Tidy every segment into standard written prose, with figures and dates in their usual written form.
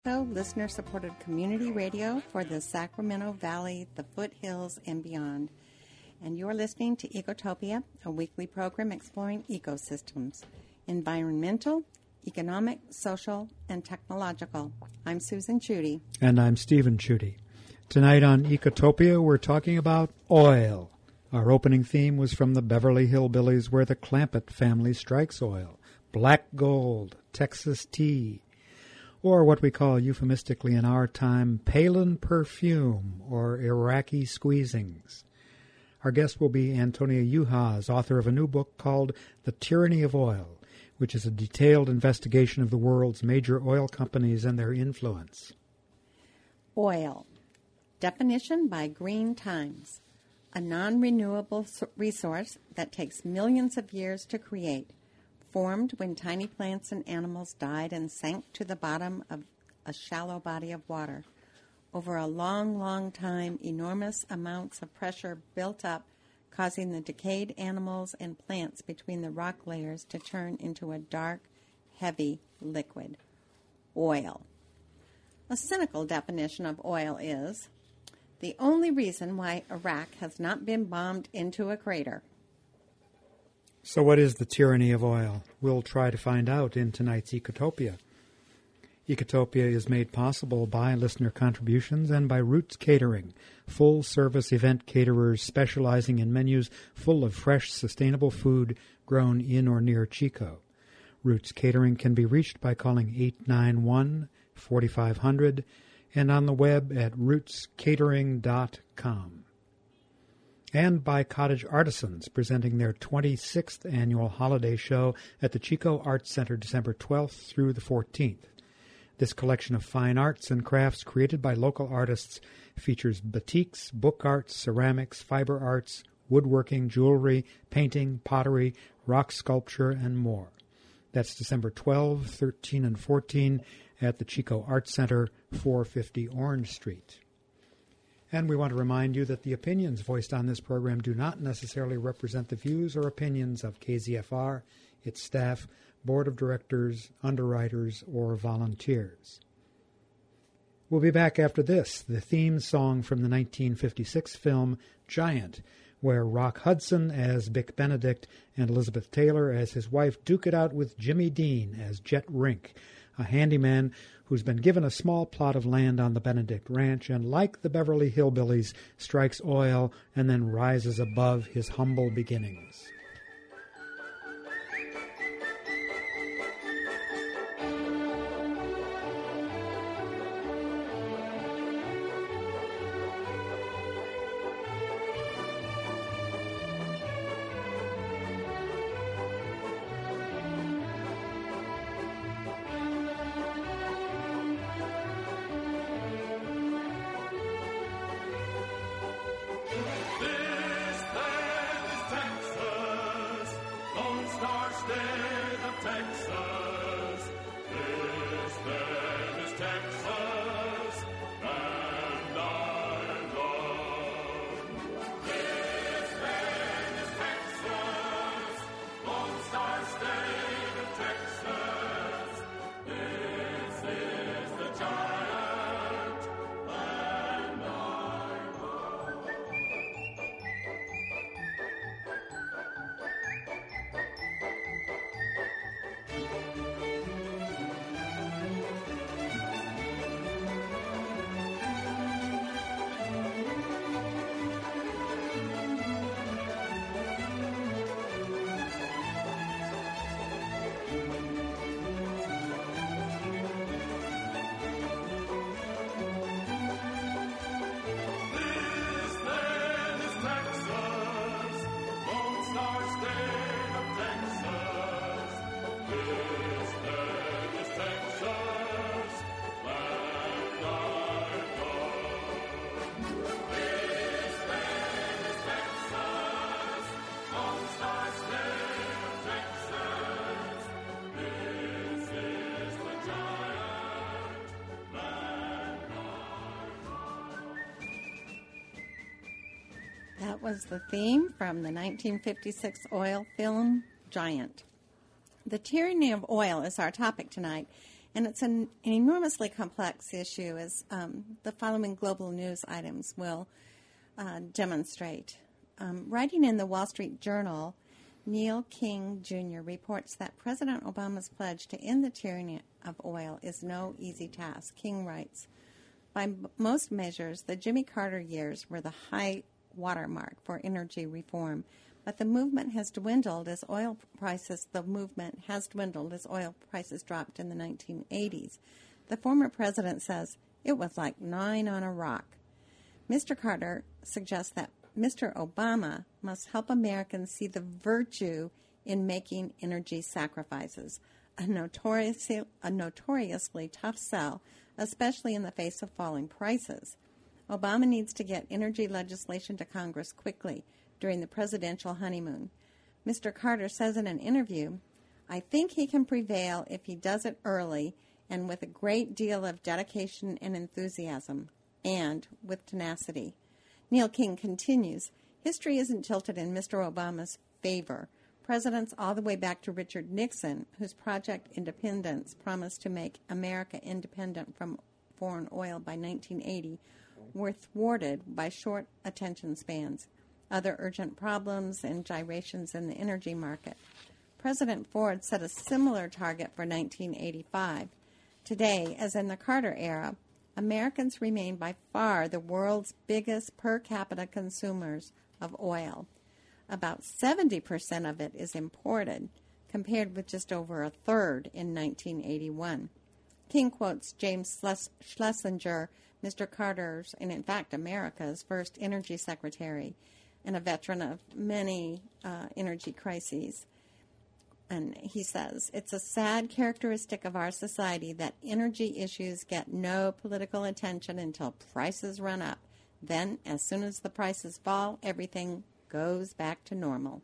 Listener-supported community radio for the Sacramento Valley, the foothills, and beyond. And you're listening to Ecotopia, a weekly program exploring ecosystems, environmental, economic, social, and technological. I'm Susan Chudy. And I'm Stephen Chudy. Tonight on Ecotopia, we're talking about oil. Our opening theme was from the Beverly Hillbillies, where the Clampett family strikes oil. Black gold, Texas tea, or what we call euphemistically in our time, Palin perfume, or Iraqi squeezings. Our guest will be Antonia Juhasz, author of a new book called The Tyranny of Oil, which is a detailed investigation of the world's major oil companies and their influence. Oil. Definition by Green Times. A non-renewable resource that takes millions of years to create, formed when tiny plants and animals died and sank to the bottom of a shallow body of water. Over a long, long time, enormous amounts of pressure built up, causing the decayed animals and plants between the rock layers to turn into a dark, heavy liquid. Oil. A cynical definition of oil is the only reason why Iraq has not been bombed into a crater. So what is the tyranny of oil? We'll try to find out in tonight's Ecotopia. Ecotopia is made possible by listener contributions and by Roots Catering, full-service event caterers specializing in menus full of fresh, sustainable food grown in or near Chico. Roots Catering can be reached by calling 891-4500 and on the web at rootscatering.com. And by Cottage Artisans, presenting their 26th annual holiday show at the Chico Arts Center December 12th through the 14th. This collection of fine arts and crafts created by local artists features batiks, book arts, ceramics, fiber arts, woodworking, jewelry, painting, pottery, rock sculpture, and more. That's December 12, 13, and 14 at the Chico Arts Center, 450 Orange Street. And we want to remind you that the opinions voiced on this program do not necessarily represent the views or opinions of KZFR, its staff, board of directors, underwriters, or volunteers. We'll be back after this, the theme song from the 1956 film Giant, where Rock Hudson as Bick Benedict and Elizabeth Taylor as his wife duke it out with Jimmy Dean as Jet Rink, a handyman who's been given a small plot of land on the Benedict Ranch and, like the Beverly Hillbillies, strikes oil and then rises above his humble beginnings. That was the theme from the 1956 oil film Giant. The tyranny of oil is our topic tonight, And it's an enormously complex issue, as the following global news items will demonstrate. Writing in the Wall Street Journal, Neil King Jr. reports that President Obama's pledge to end the tyranny of oil is no easy task. King writes, by most measures, the Jimmy Carter years were the high watermark for energy reform, but the movement has dwindled as oil prices dropped in the 1980s. The former president says it was like 9 on a rock. Mr. Carter suggests that Mr. Obama must help Americans see the virtue in making energy sacrifices, a notoriously tough sell, especially in the face of falling prices. Obama needs to get energy legislation to Congress quickly during the presidential honeymoon. Mr. Carter says in an interview, I think he can prevail if he does it early and with a great deal of dedication and enthusiasm, and with tenacity. Neil King continues, history isn't tilted in Mr. Obama's favor. Presidents all the way back to Richard Nixon, whose Project Independence promised to make America independent from foreign oil by 1980, were thwarted by short attention spans, other urgent problems, and gyrations in the energy market. President Ford set a similar target for 1985. Today, as in the Carter era, Americans remain by far the world's biggest per capita consumers of oil. About 70% of it is imported, compared with just over a third in 1981. King quotes James Schlesinger, Mr. Carter's, and in fact America's first energy secretary, and a veteran of many energy crises. And he says, it's a sad characteristic of our society that energy issues get no political attention until prices run up. Then, as soon as the prices fall, everything goes back to normal.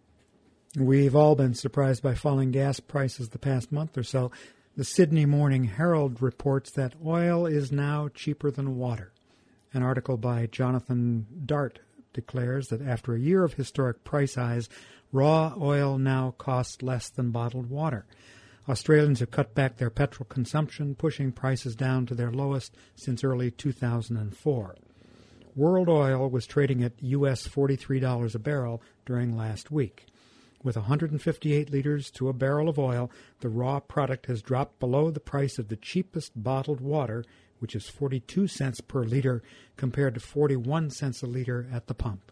We've all been surprised by falling gas prices the past month or so. The Sydney Morning Herald reports that oil is now cheaper than water. An article by Jonathan Dart declares that after a year of historic price highs, raw oil now costs less than bottled water. Australians have cut back their petrol consumption, pushing prices down to their lowest since early 2004. World oil was trading at U.S. $43 a barrel during last week. With 158 liters to a barrel of oil, the raw product has dropped below the price of the cheapest bottled water, which is 42 cents per liter, compared to 41 cents a liter at the pump.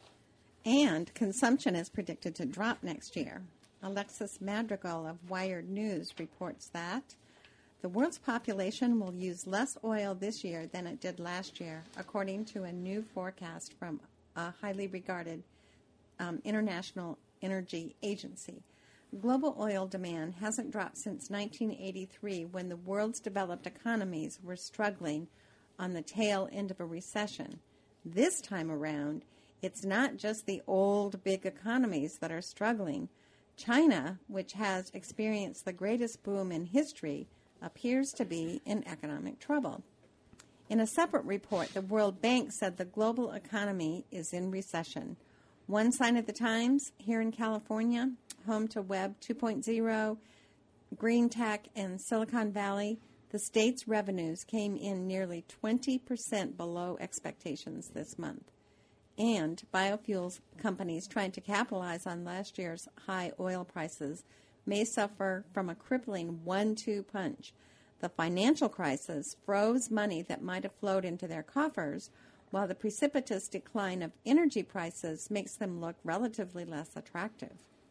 And consumption is predicted to drop next year. Alexis Madrigal of Wired News reports that the world's population will use less oil this year than it did last year, according to a new forecast from a highly regarded international energy agency. Global oil demand hasn't dropped since 1983, when the world's developed economies were struggling on the tail end of a recession. This time around, it's not just the old big economies that are struggling. China, which has experienced the greatest boom in history, appears to be in economic trouble. In a separate report, the World Bank said the global economy is in recession. One sign at the Times, here in California, home to Web 2.0, green tech, and Silicon Valley, the state's revenues came in nearly 20% below expectations this month. And biofuels companies trying to capitalize on last year's high oil prices may suffer from a crippling 1-2 punch. The financial crisis froze money that might have flowed into their coffers, while the precipitous decline of energy prices makes them look relatively less attractive.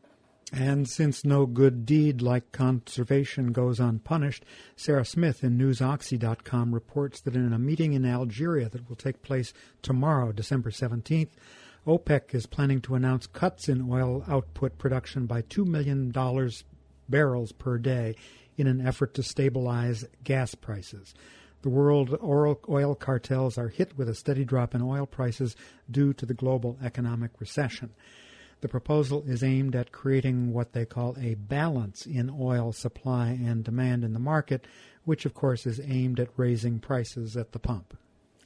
And since no good deed like conservation goes unpunished, Sarah Smith in NewsOxy.com reports that in a meeting in Algeria that will take place tomorrow, December 17th, OPEC is planning to announce cuts in oil output production by $2 million barrels per day in an effort to stabilize gas prices. The world oil cartels are hit with a steady drop in oil prices due to the global economic recession. The proposal is aimed at creating what they call a balance in oil supply and demand in the market, which of course is aimed at raising prices at the pump.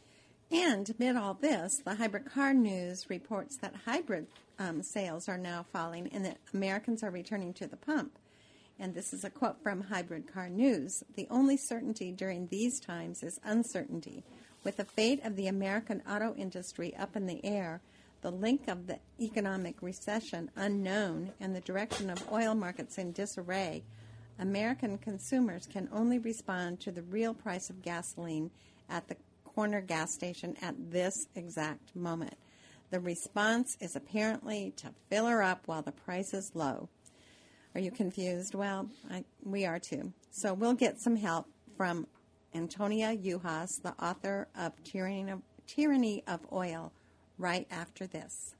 And amid all this, the Hybrid Car News reports that hybrid sales are now falling and that Americans are returning to the pump. And this is a quote from Hybrid Car News. "The only certainty during these times is uncertainty. With the fate of the American auto industry up in the air, the link of the economic recession unknown, and the direction of oil markets in disarray, American consumers can only respond to the real price of gasoline at the corner gas station at this exact moment. The response is apparently to fill her up while the price is low." Are you confused? Well, we are too. So we'll get some help from Antonia Juhas, the author of Tyranny of Oil, right after this.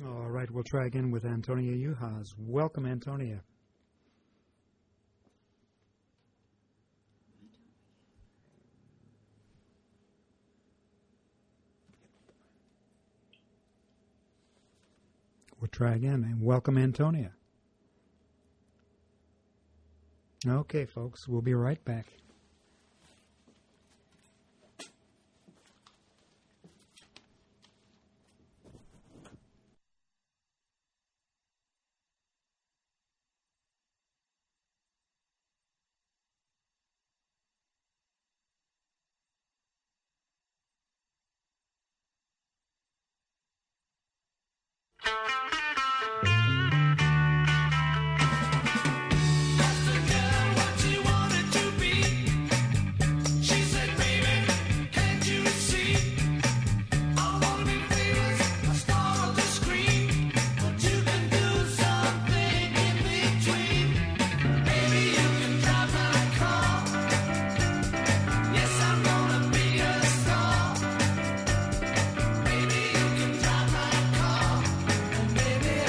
All right, we'll try again with Antonia Juhas. Welcome, Antonia. We'll try again, and welcome, Antonia. Okay, folks, we'll be right back. Baby,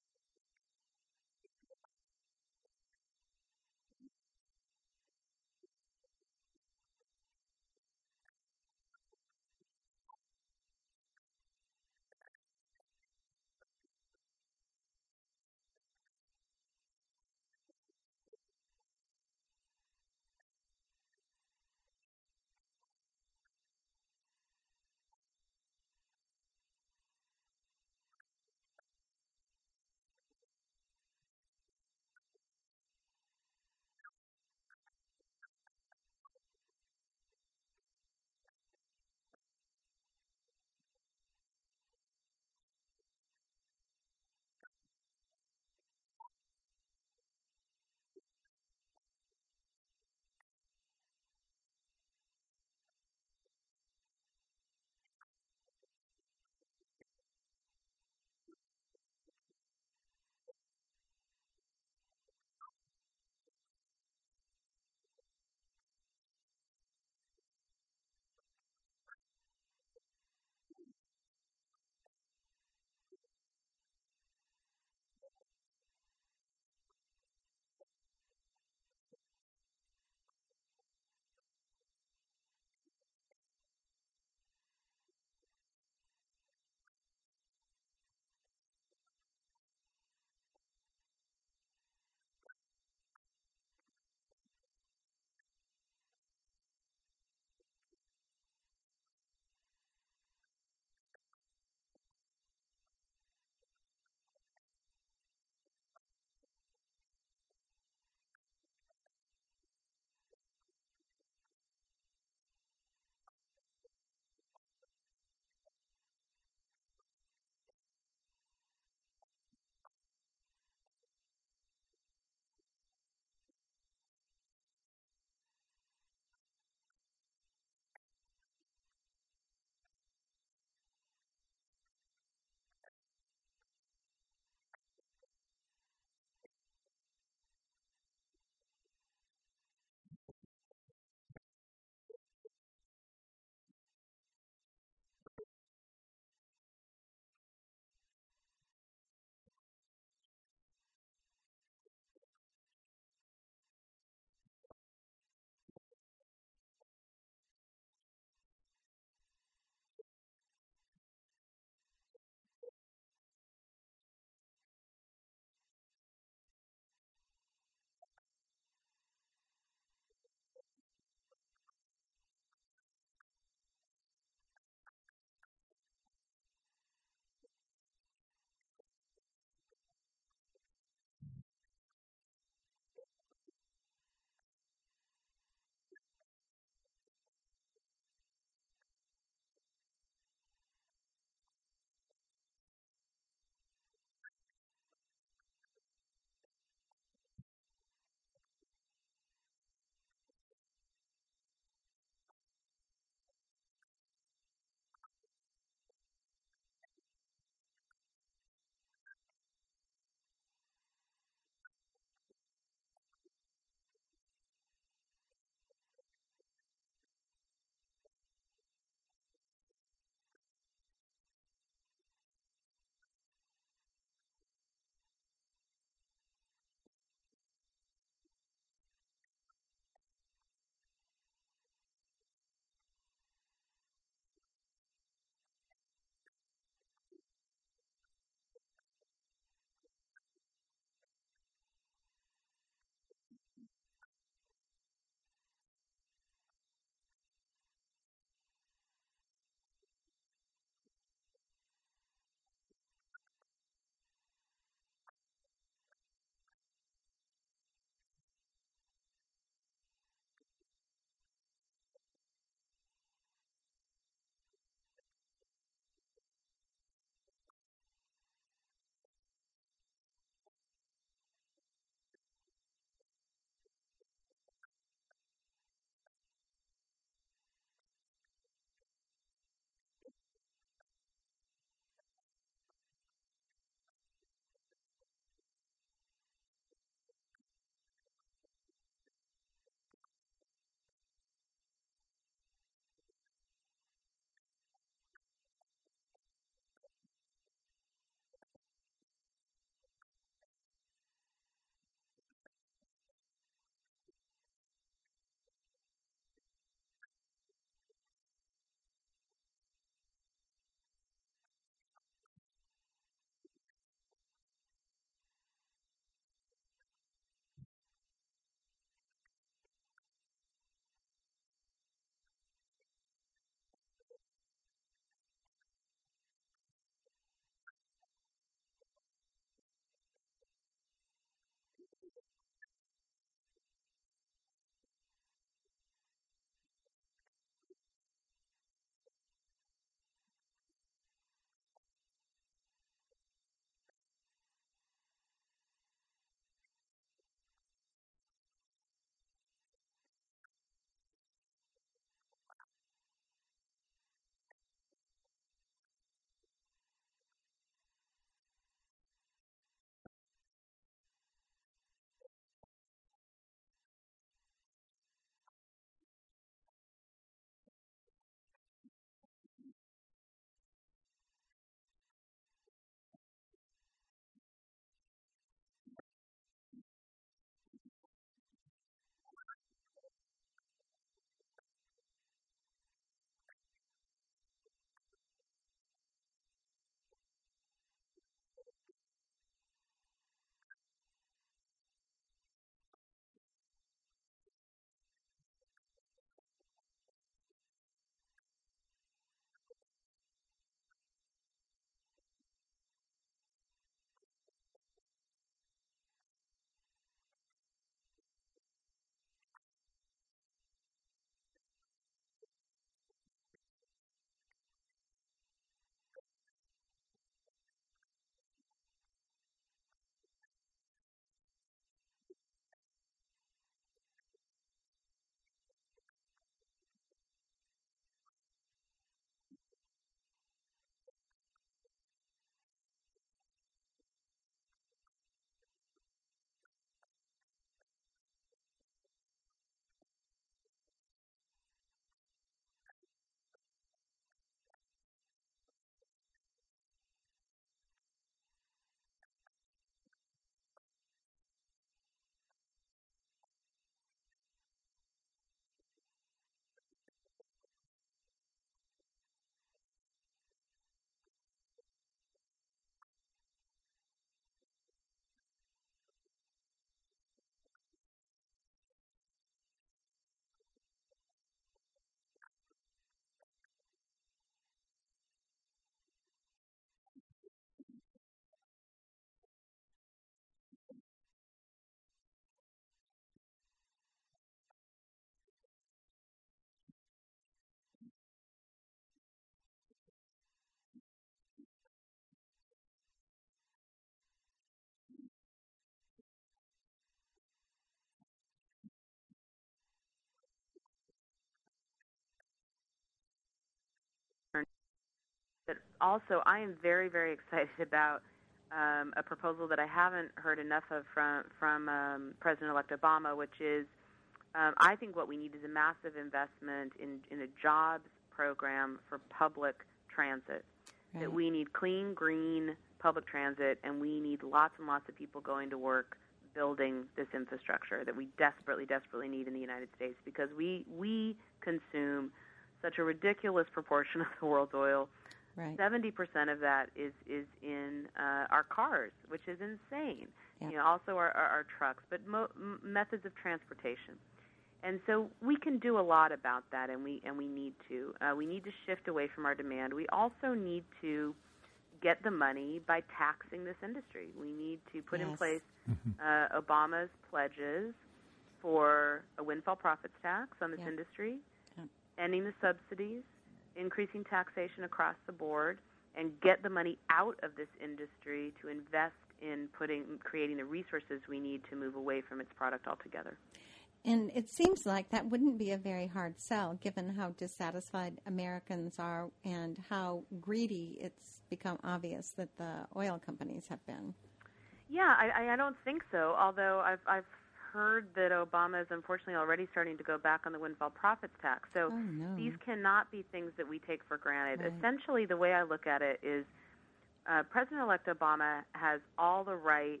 But also, I am very, very excited about a proposal that I haven't heard enough of from President-elect Obama, which is I think what we need is a massive investment in a jobs program for public transit. Right. That we need clean, green public transit, and we need lots and lots of people going to work building this infrastructure that we desperately, desperately need in the United States, because we consume such a ridiculous proportion of the world's oil. Right. 70% of that is in our cars, which is insane. Yeah. You know, also our trucks, but methods of transportation. And so we can do a lot about that, and we need to. We need to shift away from our demand. We also need to get the money by taxing this industry. We need to put in place Obama's pledges for a windfall profits tax on this industry, ending the subsidies, increasing taxation across the board, and get the money out of this industry to invest in creating the resources we need to move away from its product altogether. And it seems like that wouldn't be a very hard sell, given how dissatisfied Americans are and how greedy it's become obvious that the oil companies have been. Yeah, I don't think so, although I've heard that Obama is unfortunately already starting to go back on the windfall profits tax. So these cannot be things that we take for granted. Right. Essentially, the way I look at it is President-elect Obama has all the right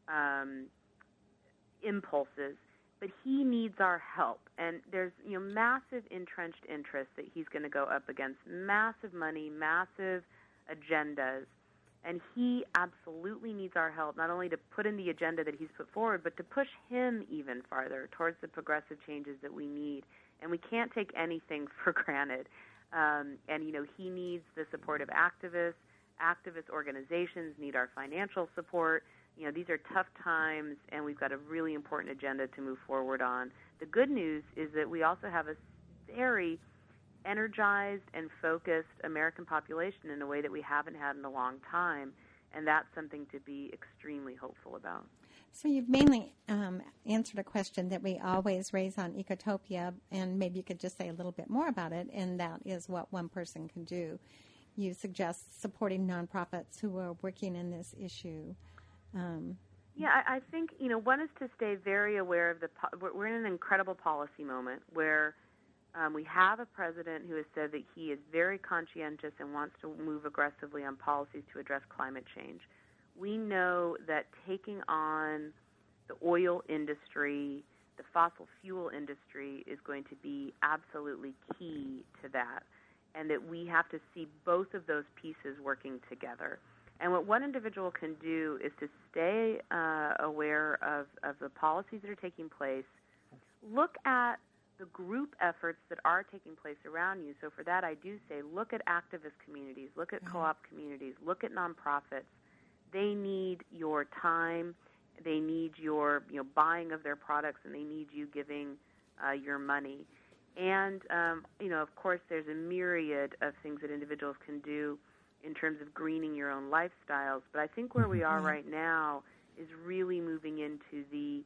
impulses, but he needs our help. And there's massive entrenched interest that he's going to go up against, massive money, massive agendas. And he absolutely needs our help, not only to put in the agenda that he's put forward, but to push him even farther towards the progressive changes that we need. And we can't take anything for granted. And he needs the support of activists. Activist organizations need our financial support. These are tough times, and we've got a really important agenda to move forward on. The good news is that we also have a very energized and focused American population in a way that we haven't had in a long time, and that's something to be extremely hopeful about. So you've mainly answered a question that we always raise on Ecotopia, and maybe you could just say a little bit more about it, and that is what one person can do. You suggest supporting nonprofits who are working in this issue. I think, one is to stay very aware of we're in an incredible policy moment where we have a president who has said that he is very conscientious and wants to move aggressively on policies to address climate change. We know that taking on the oil industry, the fossil fuel industry, is going to be absolutely key to that, and that we have to see both of those pieces working together. And what one individual can do is to stay aware of the policies that are taking place, look at the group efforts that are taking place around you. So for that, I do say look at activist communities, look at co-op communities, look at nonprofits. They need your time, they need your buying of their products, and they need you giving your money. And, of course, there's a myriad of things that individuals can do in terms of greening your own lifestyles. But I think where we are right now is really moving into the,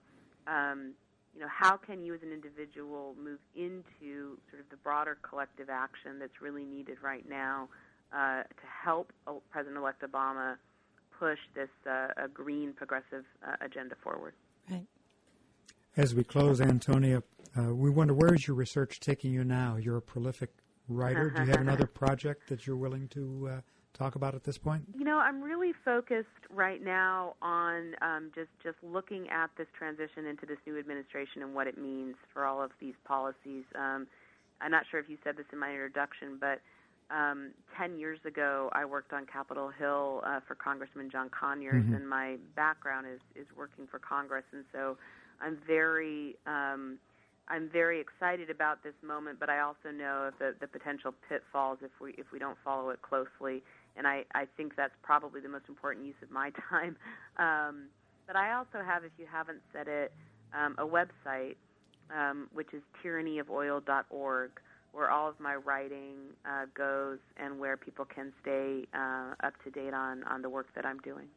how can you as an individual move into sort of the broader collective action that's really needed right now to help President-elect Obama push this green progressive agenda forward. Right. As we close, Antonia, we wonder, where is your research taking you now? You're a prolific writer. Do you have another project that you're willing to talk about at this point? I'm really focused right now on just looking at this transition into this new administration and what it means for all of these policies. I'm not sure if you said this in my introduction, but 10 years ago I worked on Capitol Hill for Congressman John Conyers, and my background is working for Congress, and so I'm very excited about this moment, but I also know of the potential pitfalls if we don't follow it closely. And I think that's probably the most important use of my time. But I also have, if you haven't said it, a website, which is tyrannyofoil.org, where all of my writing goes and where people can stay up to date on the work that I'm doing.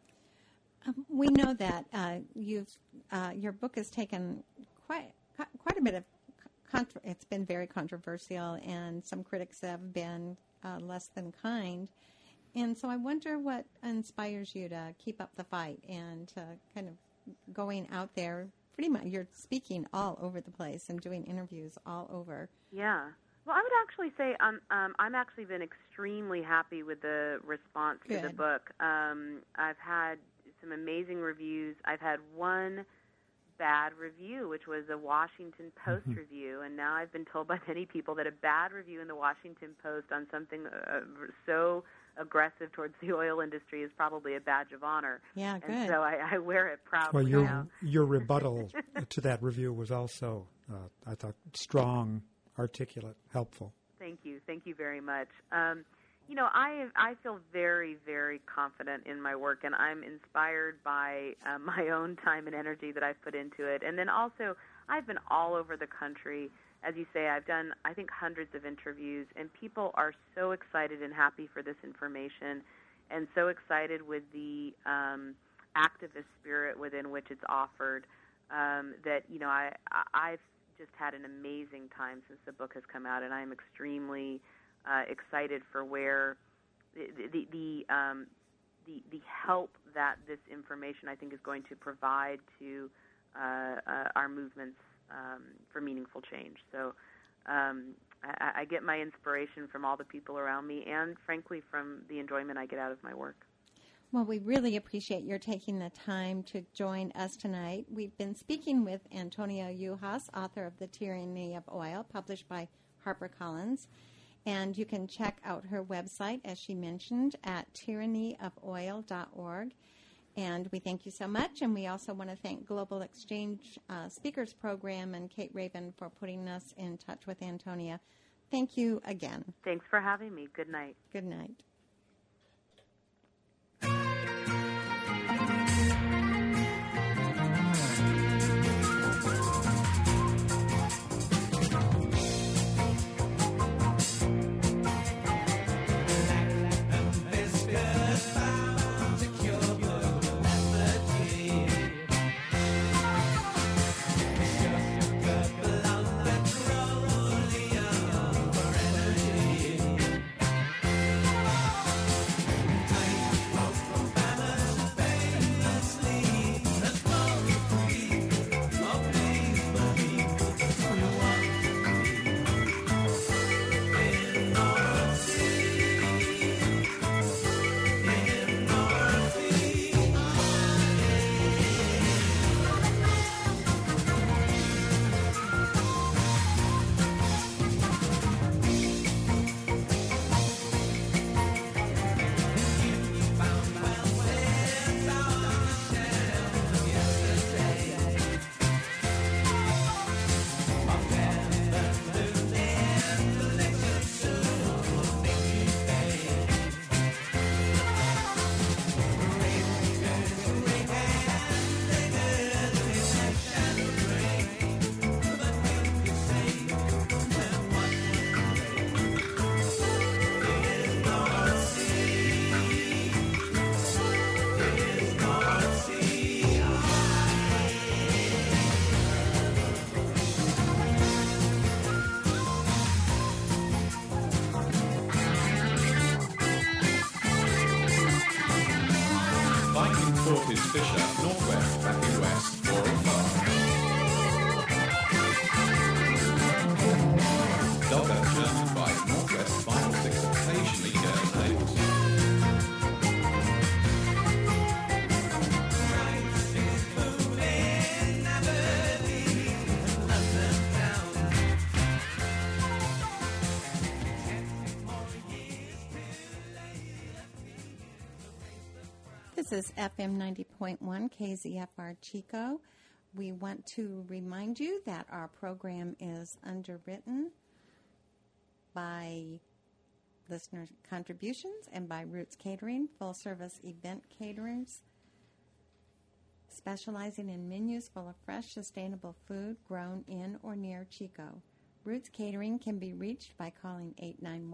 We know that your book has taken quite a bit of it's been very controversial, and some critics have been less than kind. And so I wonder what inspires you to keep up the fight and to kind of going out there. Pretty much, you're speaking all over the place and doing interviews all over. Yeah. Well, I would actually say I'm actually been extremely happy with the response to the book. I've had some amazing reviews. I've had one bad review, which was a Washington Post review, and now I've been told by many people that a bad review in the Washington Post on something so aggressive towards the oil industry is probably a badge of honor. Yeah, good. And so I wear it proudly now. Your rebuttal to that review was also, I thought, strong, articulate, helpful. Thank you. Thank you very much. I feel very, very confident in my work, and I'm inspired by my own time and energy that I've put into it. And then also, I've been all over the country. As you say, I've done, I think, hundreds of interviews, and people are so excited and happy for this information and so excited with the activist spirit within which it's offered that, I've just had an amazing time since the book has come out, and I'm extremely excited for where the help that this information, I think, is going to provide to our movements for meaningful change. So I get my inspiration from all the people around me and, frankly, from the enjoyment I get out of my work. Well, we really appreciate your taking the time to join us tonight. We've been speaking with Antonia Yuhas, author of The Tyranny of Oil, published by HarperCollins. And you can check out her website, as she mentioned, at tyrannyofoil.org. And we thank you so much. And we also want to thank Global Exchange Speakers Program and Kate Raven for putting us in touch with Antonia. Thank you again. Thanks for having me. Good night. Good night. Fisher, Northwest, Backing West, 405. Dogger, German Bike, Northwest, 506, occasionally Girl Nails. This is FM 90.1 KZFR Chico. We want to remind you that our program is underwritten by listener contributions and by Roots Catering, full-service event caterers, specializing in menus full of fresh, sustainable food grown in or near Chico. Roots Catering can be reached by calling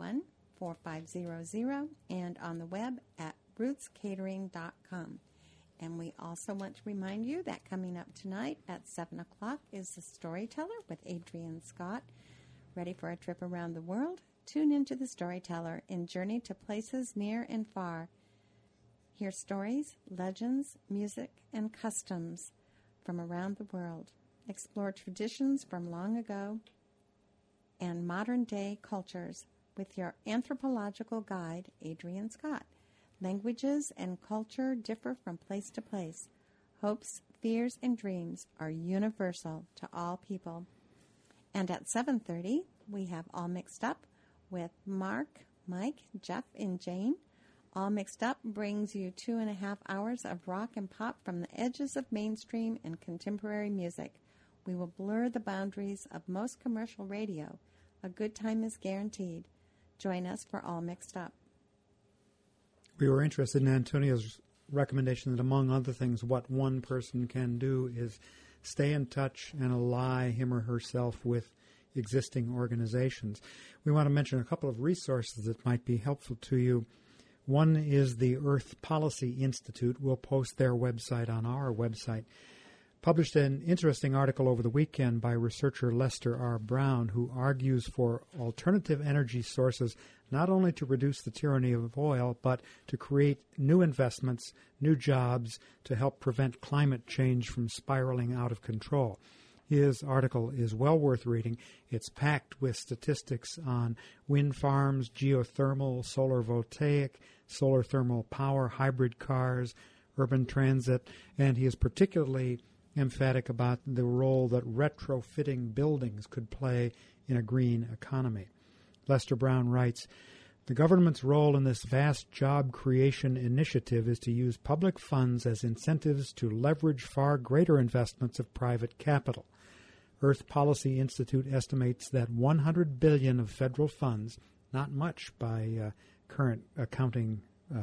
891-4500 and on the web at rootscatering.com. And we also want to remind you that coming up tonight at 7 o'clock is The Storyteller with Adrian Scott. Ready for a trip around the world? Tune into The Storyteller and journey to places near and far. Hear stories, legends, music, and customs from around the world. Explore traditions from long ago and modern-day cultures with your anthropological guide, Adrian Scott. Languages and culture differ from place to place. Hopes, fears, and dreams are universal to all people. And at 7:30, we have All Mixed Up with Mark, Mike, Jeff, and Jane. All Mixed Up brings you 2.5 hours of rock and pop from the edges of mainstream and contemporary music. We will blur the boundaries of most commercial radio. A good time is guaranteed. Join us for All Mixed Up. We were interested in Antonia's recommendation that, among other things, what one person can do is stay in touch and ally him or herself with existing organizations. We want to mention a couple of resources that might be helpful to you. One is the Earth Policy Institute. We'll post their website on our website. Published an interesting article over the weekend by researcher Lester R. Brown, who argues for alternative energy sources not only to reduce the tyranny of oil, but to create new investments, new jobs, to help prevent climate change from spiraling out of control. His article is well worth reading. It's packed with statistics on wind farms, geothermal, solar voltaic, solar thermal power, hybrid cars, urban transit, and he is particularly emphatic about the role that retrofitting buildings could play in a green economy. Lester Brown writes, "The government's role in this vast job creation initiative is to use public funds as incentives to leverage far greater investments of private capital. Earth Policy Institute estimates that $100 billion of federal funds, not much by current accounting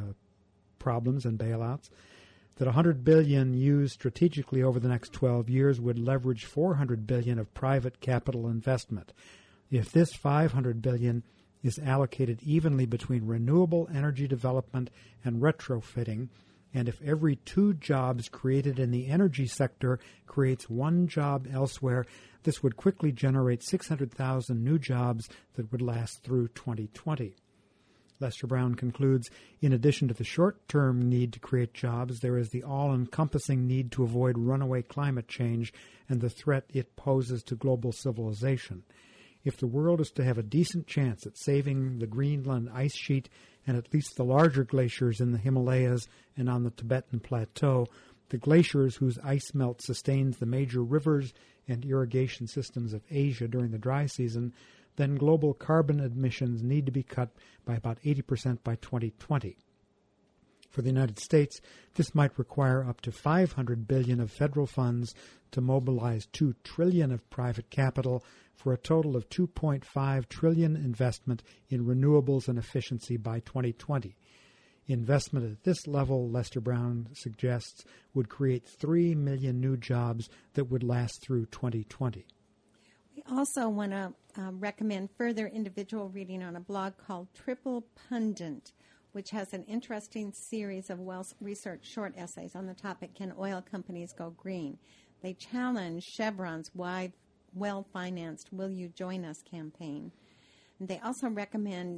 problems and bailouts, that $100 billion used strategically over the next 12 years would leverage $400 billion of private capital investment. If this $500 billion is allocated evenly between renewable energy development and retrofitting, and if every 2 jobs created in the energy sector creates 1 job elsewhere, this would quickly generate 600,000 new jobs that would last through 2020. Lester Brown concludes, in addition to the short-term need to create jobs, there is the all-encompassing need to avoid runaway climate change and the threat it poses to global civilization. If the world is to have a decent chance at saving the Greenland ice sheet and at least the larger glaciers in the Himalayas and on the Tibetan Plateau, the glaciers whose ice melt sustains the major rivers and irrigation systems of Asia during the dry season, then global carbon emissions need to be cut by about 80% by 2020. For the United States, this might require up to $500 billion of federal funds to mobilize $2 trillion of private capital for a total of $2.5 trillion investment in renewables and efficiency by 2020. Investment at this level, Lester Brown suggests, would create 3 million new jobs that would last through 2020. We also want to recommend further individual reading on a blog called Triple Pundit, which has an interesting series of well-researched short essays on the topic, Can Oil Companies Go Green? They challenge Chevron's well-financed Will You Join Us campaign. And they also recommend,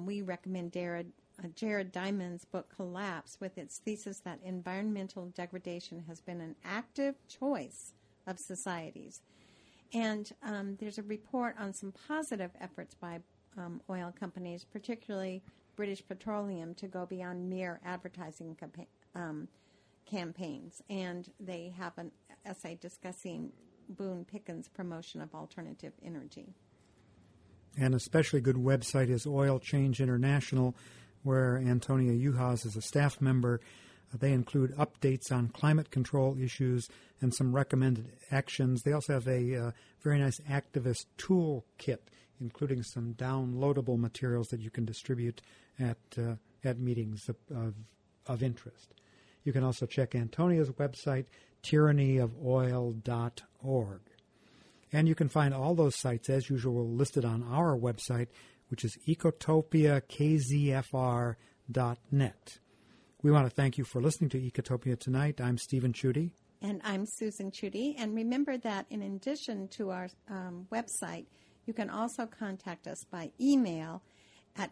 Jared Diamond's book Collapse, with its thesis that environmental degradation has been an active choice of societies. And there's a report on some positive efforts by oil companies, particularly British Petroleum, to go beyond mere advertising campaigns. And they have an essay discussing Boone Pickens' promotion of alternative energy. An especially good website is Oil Change International, where Antonia Juhas is a staff member. They include updates on climate control issues and some recommended actions. They also have a very nice activist toolkit, including some downloadable materials that you can distribute at meetings of interest. You can also check Antonia's website, tyrannyofoil.org. And you can find all those sites, as usual, listed on our website, which is ecotopiakzfr.net. We want to thank you for listening to Ecotopia tonight. I'm Stephen Chudy. And I'm Susan Chudy. And remember that in addition to our website, you can also contact us by email at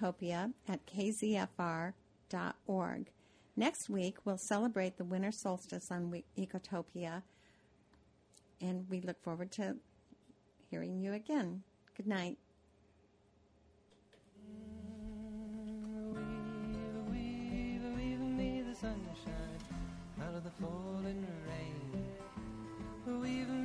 ecotopia@kzfr.org. Next week, we'll celebrate the winter solstice on Ecotopia, and we look forward to hearing you again. Good night. Weave me the sunshine out of the falling rain. Weave